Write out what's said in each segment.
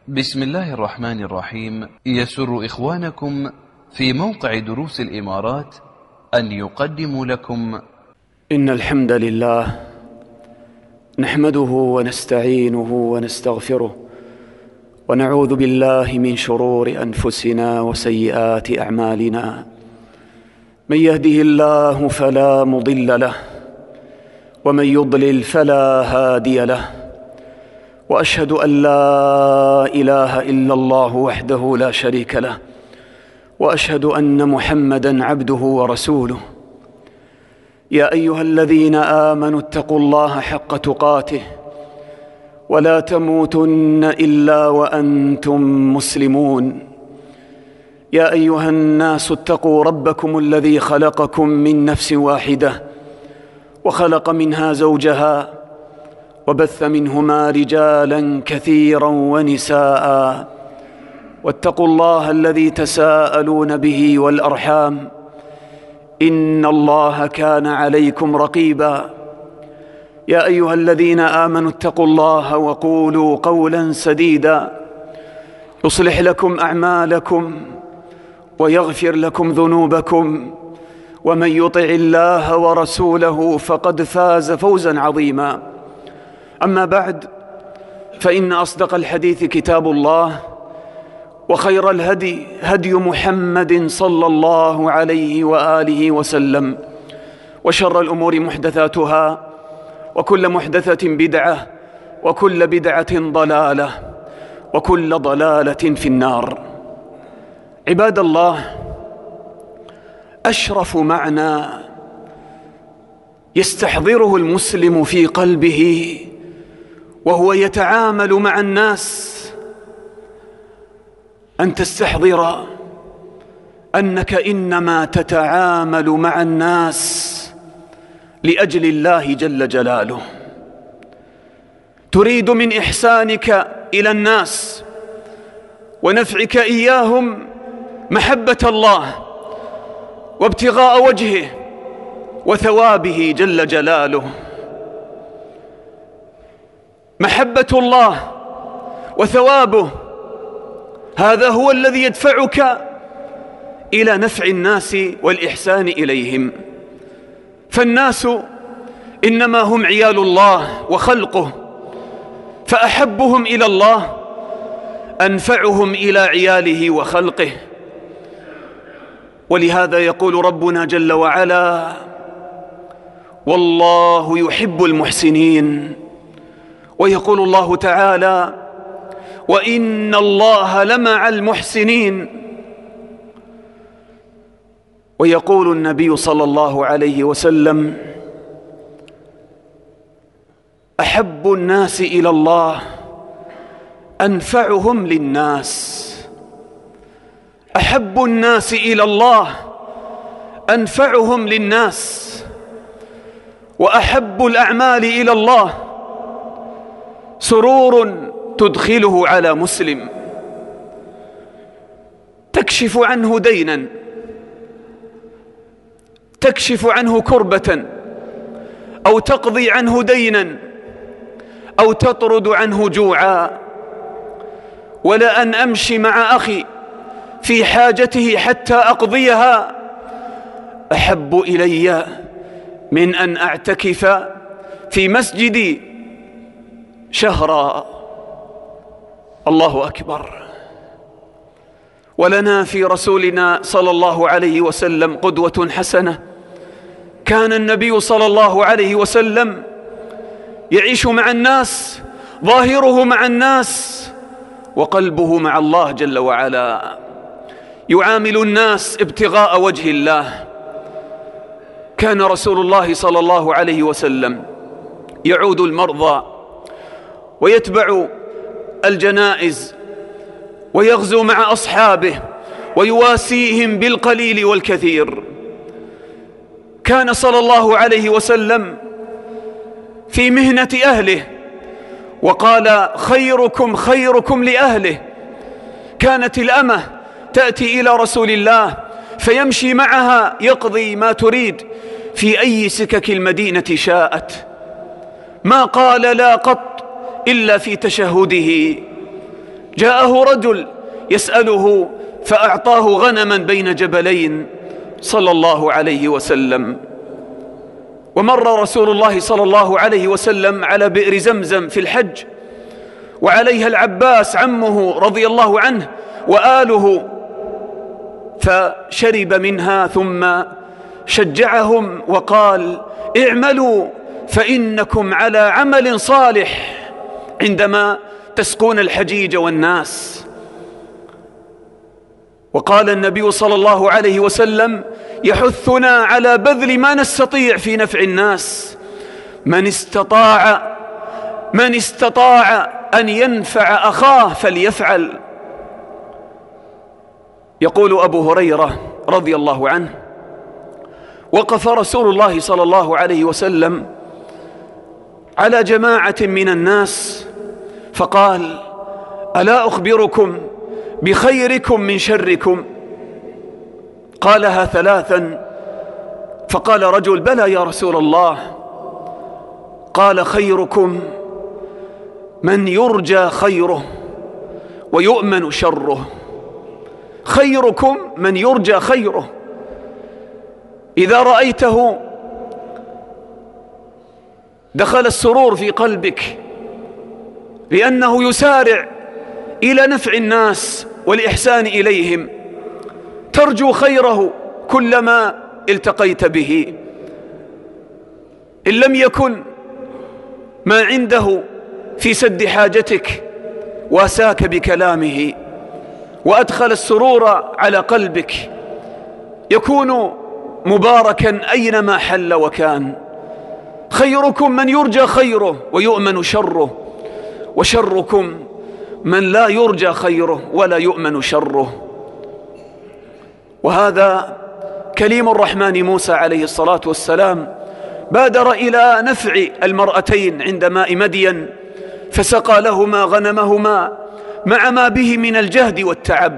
بسم الله الرحمن الرحيم. يسر إخوانكم في موقع دروس الإمارات أن يقدموا لكم إن الحمد لله نحمده ونستعينه ونستغفره ونعوذ بالله من شرور أنفسنا وسيئات أعمالنا. من يهده الله فلا مضل له ومن يضلل فلا هادي له، وأشهد أن لا إله إلا الله وحده لا شريك له، وأشهد أن محمدًا عبده ورسوله. يا أيها الذين آمنوا اتقوا الله حق تقاته ولا تموتن إلا وأنتم مسلمون. يا أيها الناس اتقوا ربكم الذي خلقكم من نفس واحدة وخلق منها زوجها وبث منهما رجالا كثيرا ونساء، واتقوا الله الذي تساءلون به والأرحام إن الله كان عليكم رقيبا. يا أيها الذين آمنوا اتقوا الله وقولوا قولا سديدا يصلح لكم أعمالكم ويغفر لكم ذنوبكم، ومن يطع الله ورسوله فقد فاز فوزا عظيما. أما بعد، فإن أصدق الحديث كتاب الله، وخير الهدي هدي محمد صلى الله عليه وآله وسلم، وشر الأمور محدثاتها، وكل محدثة بدعة، وكل بدعة ضلالة، وكل ضلالة في النار. عباد الله، أشرف معنى يستحضره المسلم في قلبه وهو يتعامل مع الناس أن تستحضر أنك إنما تتعامل مع الناس لأجل الله جل جلاله. تريد من إحسانك إلى الناس ونفعك إياهم محبة الله وابتغاء وجهه وثوابه جل جلاله. محبة الله وثوابه، هذا هو الذي يدفعك إلى نفع الناس والإحسان إليهم. فالناس إنما هم عيال الله وخلقه، فأحبهم إلى الله أنفعهم إلى عياله وخلقه. ولهذا يقول ربنا جل وعلا: والله يحب المحسنين. ويقول الله تعالى: وإن الله لمع المحسنين. ويقول النبي صلى الله عليه وسلم: أحب الناس إلى الله أنفعهم للناس. أحب الناس إلى الله أنفعهم للناس. وأحب الأعمال إلى الله سرور تدخله على مسلم، تكشف عنه دينا، تكشف عنه كربة، أو تقضي عنه دينا، أو تطرد عنه جوعا. ولا أن أمشي مع أخي في حاجته حتى أقضيها أحب إلي من أن أعتكف في مسجدي شهرا. الله أكبر. ولنا في رسولنا صلى الله عليه وسلم قدوة حسنة. كان النبي صلى الله عليه وسلم يعيش مع الناس، ظاهره مع الناس وقلبه مع الله جل وعلا، يعامل الناس ابتغاء وجه الله. كان رسول الله صلى الله عليه وسلم يعود المرضى ويتبع الجنائز ويغزو مع أصحابه ويواسيهم بالقليل والكثير. كان صلى الله عليه وسلم في مهنة أهله، وقال: خيركم خيركم لأهله. كانت الأمة تأتي إلى رسول الله فيمشي معها يقضي ما تريد في أي سكك المدينة شاءت، ما قال لا قط إلا في تشهده: جاءه رجل يسأله فأعطاه غنما بين جبلين صلى الله عليه وسلم. ومر رسول الله صلى الله عليه وسلم على بئر زمزم في الحج، وعليها العباس عمه رضي الله عنه وآله، فشرب منها ثم شجعهم وقال: اعملوا فإنكم على عمل صالح، عندما تسقون الحجيج والناس. وقال النبي صلى الله عليه وسلم يحثنا على بذل ما نستطيع في نفع الناس: من استطاع أن ينفع أخاه فليفعل. يقول أبو هريرة رضي الله عنه: وقف رسول الله صلى الله عليه وسلم على جماعة من الناس فقال: ألا أخبركم بخيركم من شركم؟ قالها ثلاثا، فقال رجل: بلى يا رسول الله. قال: خيركم من يرجى خيره ويؤمن شره. خيركم من يرجى خيره. إذا رأيته دخل السرور في قلبك لأنه يسارع إلى نفع الناس والإحسان إليهم، ترجو خيره كلما التقيت به. إن لم يكن ما عنده في سد حاجتك واساك بكلامه وأدخل السرور على قلبك، يكون مباركا أينما حل وكان. خيركم من يرجى خيره ويؤمن شره، وشركم من لا يرجى خيره ولا يؤمن شره. وهذا كليم الرحمن موسى عليه الصلاة والسلام بادر إلى نفع المرأتين عند ماء مدين، فسقى لهما غنمهما مع ما به من الجهد والتعب.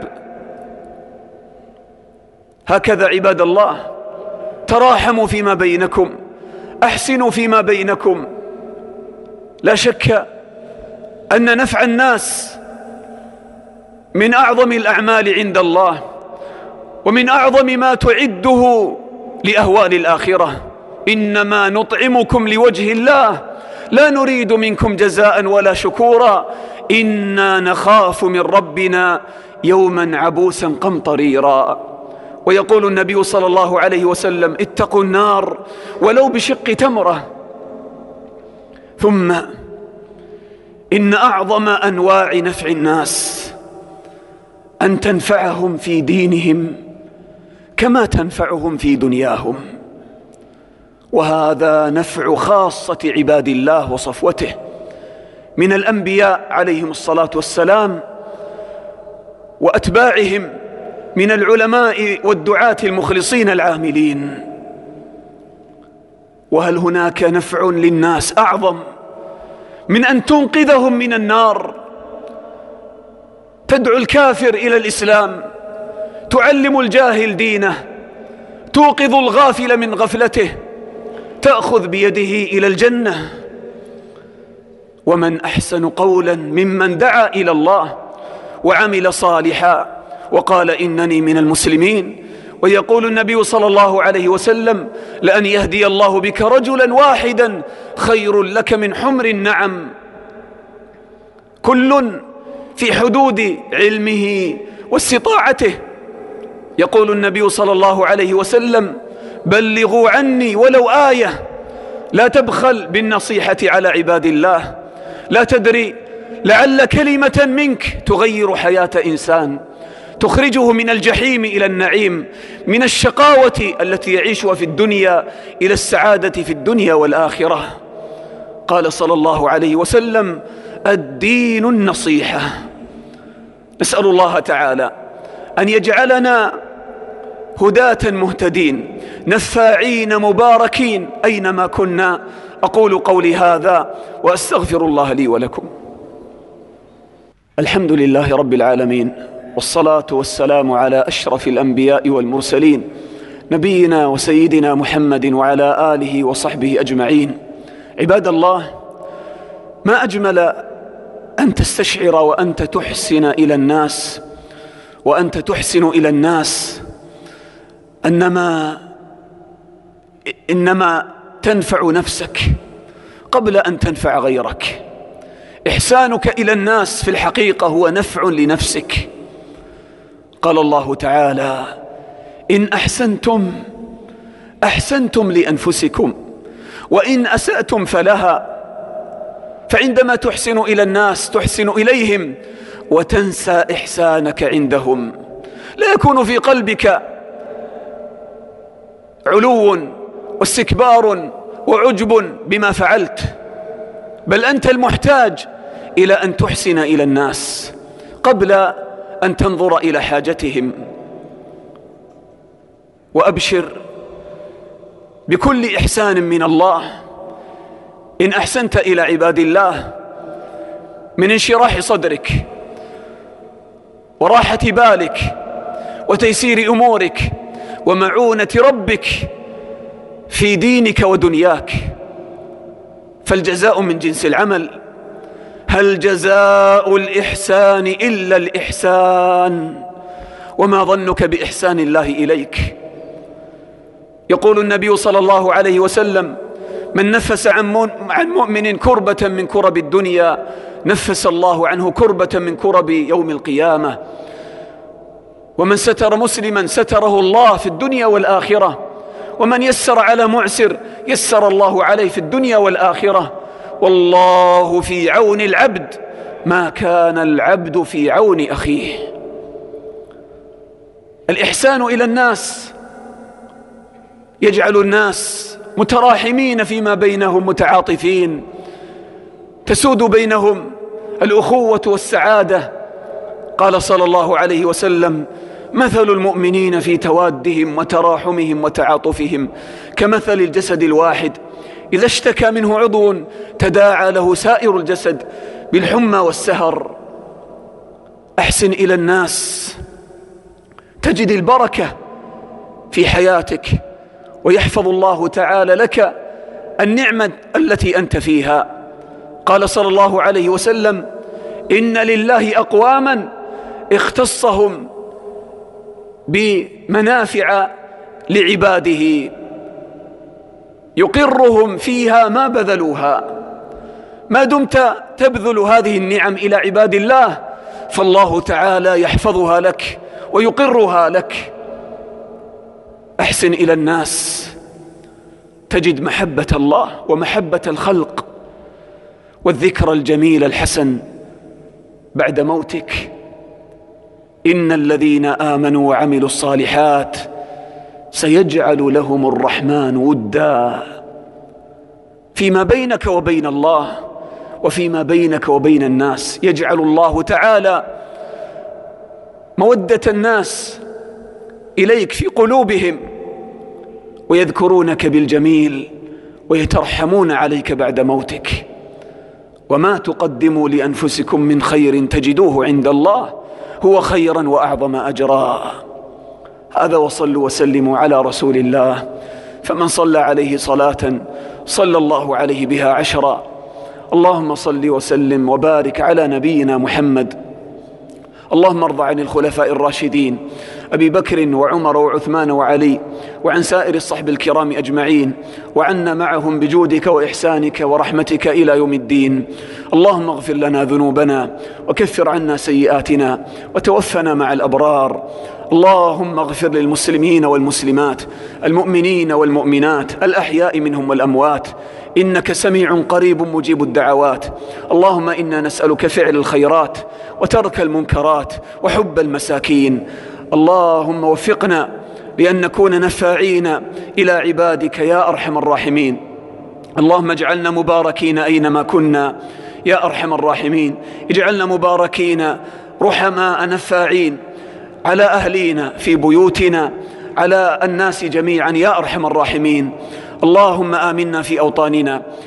هكذا عباد الله، تراحموا فيما بينكم، أحسنوا فيما بينكم. لا شك أن نفع الناس من أعظم الأعمال عند الله، ومن أعظم ما تعده لأهوال الآخرة. إنما نطعمكم لوجه الله لا نريد منكم جزاء ولا شكورا إنا نخاف من ربنا يوما عبوسا قمطريرا. ويقول النبي صلى الله عليه وسلم: اتقوا النار ولو بشق تمرة. ثم إن أعظم أنواع نفع الناس أن تنفعهم في دينهم كما تنفعهم في دنياهم، وهذا نفع خاصة عباد الله وصفوته من الأنبياء عليهم الصلاة والسلام وأتباعهم من العلماء والدعاة المخلصين العاملين. وهل هناك نفع للناس أعظم من أن تنقذهم من النار؟ تدعو الكافر إلى الإسلام، تعلم الجاهل دينه، توقظ الغافل من غفلته، تأخذ بيده إلى الجنة. ومن أحسن قولا ممن دعا إلى الله وعمل صالحا وقال إنني من المسلمين. ويقول النبي صلى الله عليه وسلم: لأن يهدي الله بك رجلا واحدا خير لك من حمر النعم. كل في حدود علمه واستطاعته. يقول النبي صلى الله عليه وسلم: بلغوا عني ولو آية. لا تبخل بالنصيحة على عباد الله، لا تدري لعل كلمة منك تغير حياة إنسان، تخرجه من الجحيم إلى النعيم، من الشقاوة التي يعيشها في الدنيا إلى السعادة في الدنيا والآخرة. قال صلى الله عليه وسلم: الدين النصيحة. نسأل الله تعالى أن يجعلنا هداة مهتدين نفاعين مباركين أينما كنا. أقول قولي هذا وأستغفر الله لي ولكم. الحمد لله رب العالمين، والصلاة والسلام على أشرف الأنبياء والمرسلين، نبينا وسيدنا محمد وعلى آله وصحبه أجمعين. عباد الله، ما أجمل أن تستشعر وأنت تحسن إلى الناس وأنت تحسن إلى الناس إنما تنفع نفسك قبل أن تنفع غيرك. إحسانك إلى الناس في الحقيقة هو نفع لنفسك. قال الله تعالى: إن أحسنتم أحسنتم لأنفسكم وإن أسأتم فلها. فعندما تحسن إلى الناس تحسن إليهم وتنسى إحسانك عندهم. لا يكون في قلبك علو واستكبار وعجب بما فعلت، بل أنت المحتاج إلى أن تحسن إلى الناس قبل أن تنظر إلى حاجتهم. وأبشر بكل إحسان من الله إن أحسنت إلى عباد الله من انشراح صدرك وراحة بالك وتيسير أمورك ومعونة ربك في دينك ودنياك، فالجزاء من جنس العمل. هل جزاء الإحسان إلا الإحسان؟ وما ظنك بإحسان الله إليك؟ يقول النبي صلى الله عليه وسلم: من نفس عن مؤمن كربة من كرب الدنيا نفس الله عنه كربة من كرب يوم القيامة. ومن ستر مسلما ستره الله في الدنيا والآخرة، ومن يسر على معسر يسر الله عليه في الدنيا والآخرة. والله في عون العبد ما كان العبد في عون أخيه. الإحسان إلى الناس يجعل الناس متراحمين فيما بينهم متعاطفين، تسود بينهم الأخوة والسعادة. قال صلى الله عليه وسلم: مثل المؤمنين في توادهم وتراحمهم وتعاطفهم كمثل الجسد الواحد إذا اشتكى منه عضو تداعى له سائر الجسد بالحمى والسهر. أحسن إلى الناس تجد البركة في حياتك، ويحفظ الله تعالى لك النعمة التي أنت فيها. قال صلى الله عليه وسلم: إن لله أقواما اختصهم بمنافع لعباده يقرهم فيها ما بذلوها. ما دمت تبذل هذه النعم إلى عباد الله فالله تعالى يحفظها لك ويقرها لك. أحسن إلى الناس تجد محبة الله ومحبة الخلق والذكر الجميل الحسن بعد موتك. إن الذين آمنوا وعملوا الصالحات سيجعل لهم الرحمن ودا فيما بينك وبين الله وفيما بينك وبين الناس. يجعل الله تعالى مودة الناس إليك في قلوبهم ويذكرونك بالجميل ويترحمون عليك بعد موتك. وما تقدموا لأنفسكم من خير تجدوه عند الله هو خيرا وأعظم أجرا. هذا وصلوا وسلموا على رسول الله، فمن صلى عليه صلاة صلى الله عليه بها 10. اللهم صل وسلم وبارك على نبينا محمد. اللهم ارض عن الخلفاء الراشدين أبي بكر وعمر وعثمان وعلي، وعن سائر الصحب الكرام أجمعين، وعنا معهم بجودك وإحسانك ورحمتك إلى يوم الدين. اللهم اغفر لنا ذنوبنا وكفر عنا سيئاتنا وتوفنا مع الأبرار. اللهم اغفر للمسلمين والمسلمات، المؤمنين والمؤمنات، الأحياء منهم والأموات، إنك سميع قريب مجيب الدعوات. اللهم إنا نسألك فعل الخيرات وترك المنكرات وحب المساكين. اللهم وفقنا لأن نكون نفاعين إلى عبادك يا أرحم الراحمين. اللهم اجعلنا مباركين أينما كنا يا أرحم الراحمين. اجعلنا مباركين رحماء نفاعين على أهلينا في بيوتنا، على الناس جميعا يا أرحم الراحمين. اللهم آمنا في أوطاننا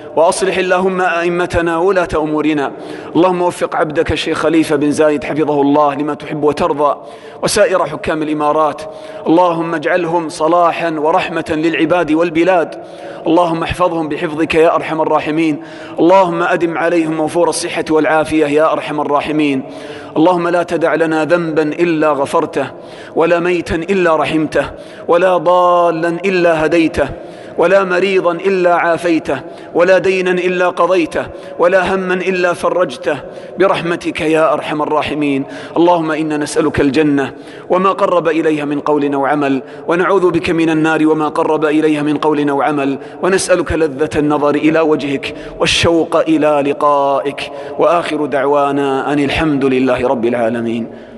وأصلح اللهم أئمتنا ولاة أمورنا. اللهم وفق عبدك الشيخ خليفة بن زايد حفظه الله لما تحب وترضى، وسائر حكام الإمارات. اللهم اجعلهم صلاحا ورحمة للعباد والبلاد. اللهم احفظهم بحفظك يا أرحم الراحمين. اللهم أدم عليهم موفور الصحة والعافية يا أرحم الراحمين. اللهم لا تدع لنا ذنبا إلا غفرته، ولا ميتا إلا رحمته، ولا ضالا إلا هديته، ولا مريضا إلا عافيته، ولا دينا إلا قضيته، ولا هما إلا فرجته، برحمتك يا أرحم الراحمين. اللهم إنا نسألك الجنة وما قرب إليها من قول أو عمل، ونعوذ بك من النار وما قرب إليها من قول أو عمل، ونسألك لذة النظر إلى وجهك والشوق إلى لقائك. وآخر دعوانا أن الحمد لله رب العالمين.